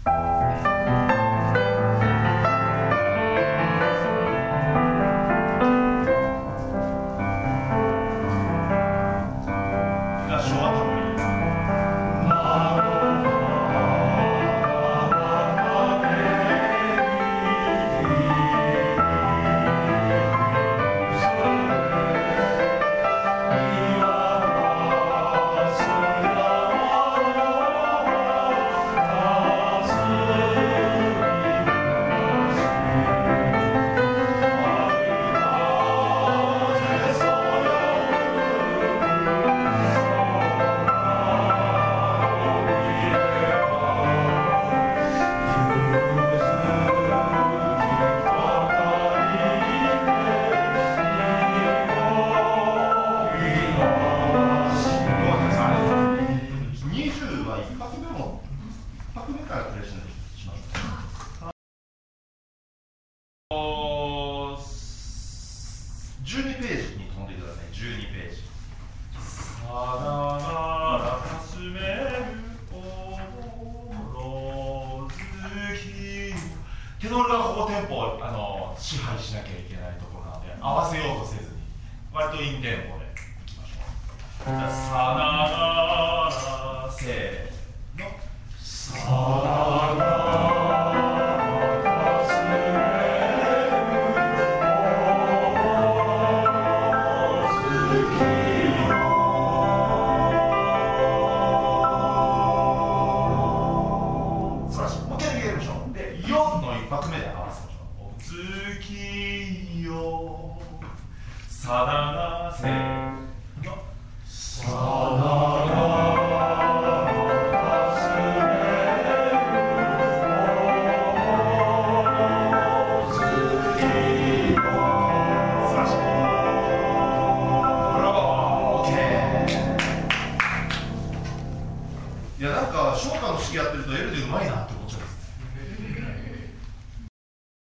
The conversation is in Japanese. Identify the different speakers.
Speaker 1: 12ページに飛んでください。12ページ。さながらかすめる心づき。テノールがここテンポを支配しなきゃいけないところなので、合わせようとせずに割とインテンポでいきましょう。じゃあさながらせーの。さながらさながせーの。さながかすめる心づきよ。素晴らしい。ブラボー。 OK。 いやなんか唱歌の式やってるとエルでうまいなって思っちゃうんです。